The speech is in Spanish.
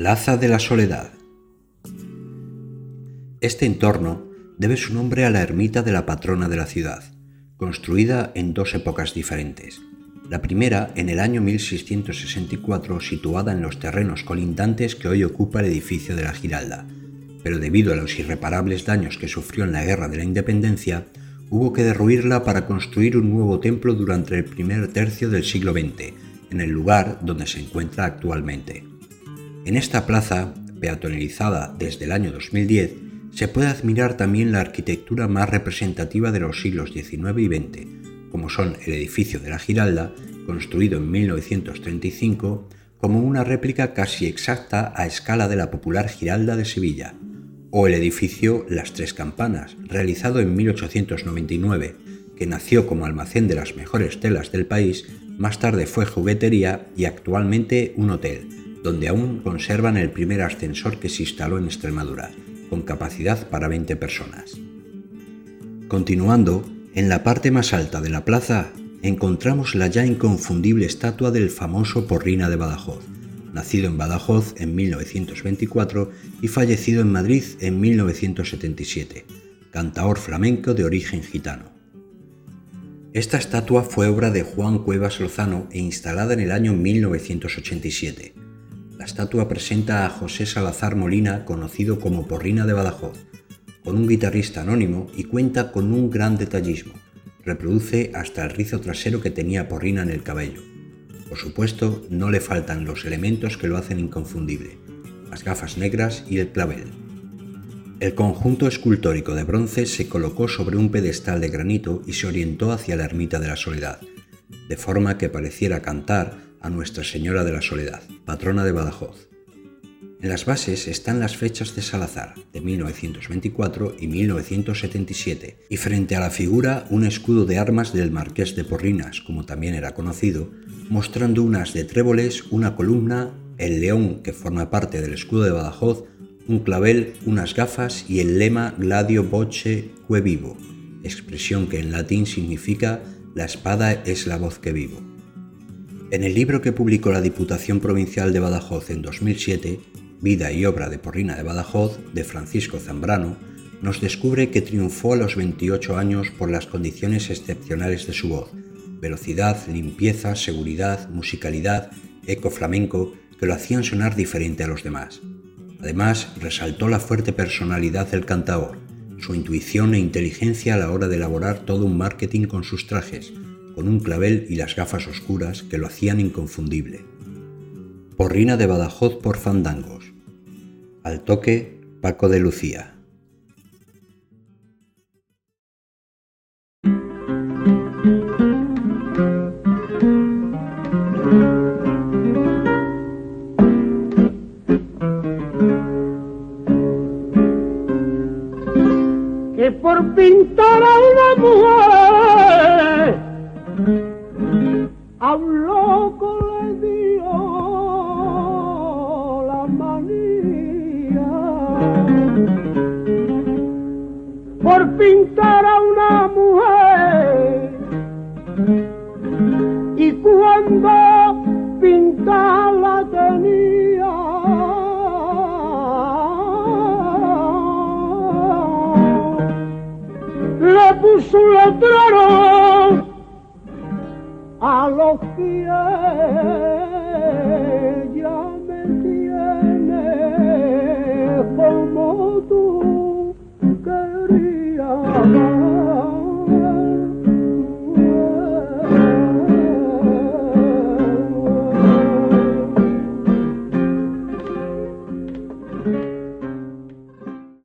Plaza de la Soledad. Este entorno debe su nombre a la ermita de la patrona de la ciudad, construida en dos épocas diferentes. La primera en el año 1664, situada en los terrenos colindantes que hoy ocupa el edificio de la Giralda, pero debido a los irreparables daños que sufrió en la Guerra de la Independencia, hubo que derruirla para construir un nuevo templo durante el primer tercio del siglo XX, en el lugar donde se encuentra actualmente. En esta plaza, peatonalizada desde el año 2010, se puede admirar también la arquitectura más representativa de los siglos XIX y XX, como son el edificio de la Giralda, construido en 1935, como una réplica casi exacta a escala de la popular Giralda de Sevilla, o el edificio Las Tres Campanas, realizado en 1899, que nació como almacén de las mejores telas del país, más tarde fue juguetería y actualmente un hotel, donde aún conservan el primer ascensor que se instaló en Extremadura, con capacidad para 20 personas. Continuando, en la parte más alta de la plaza encontramos la ya inconfundible estatua del famoso Porrina de Badajoz, nacido en Badajoz en 1924 y fallecido en Madrid en 1977, cantaor flamenco de origen gitano. Esta estatua fue obra de Juan Cuevas Lozano e instalada en el año 1987. La estatua presenta a José Salazar Molina, conocido como Porrina de Badajoz, con un guitarrista anónimo y cuenta con un gran detallismo. Reproduce hasta el rizo trasero que tenía Porrina en el cabello. Por supuesto, no le faltan los elementos que lo hacen inconfundible, las gafas negras y el clavel. El conjunto escultórico de bronce se colocó sobre un pedestal de granito y se orientó hacia la ermita de la Soledad, de forma que pareciera cantar a Nuestra Señora de la Soledad, patrona de Badajoz. En las bases están las fechas de Salazar, de 1924 y 1977, y frente a la figura un escudo de armas del Marqués de Porrinas, como también era conocido, mostrando unas de tréboles, una columna, el león que forma parte del escudo de Badajoz, un clavel, unas gafas y el lema Gladio voce que vivo, expresión que en latín significa la espada es la voz que vivo. En el libro que publicó la Diputación Provincial de Badajoz en 2007, Vida y obra de Porrina de Badajoz, de Francisco Zambrano, nos descubre que triunfó a los 28 años por las condiciones excepcionales de su voz, velocidad, limpieza, seguridad, musicalidad, eco flamenco, que lo hacían sonar diferente a los demás. Además, resaltó la fuerte personalidad del cantaor, su intuición e inteligencia a la hora de elaborar todo un marketing con sus trajes, con un clavel y las gafas oscuras que lo hacían inconfundible. Porrina de Badajoz por fandangos. Al toque, Paco de Lucía. Que por pintar a una mujer a un loco le dio la manía, por pintar a una mujer, y cuando pintarla tenía, le puso un letrero a los pies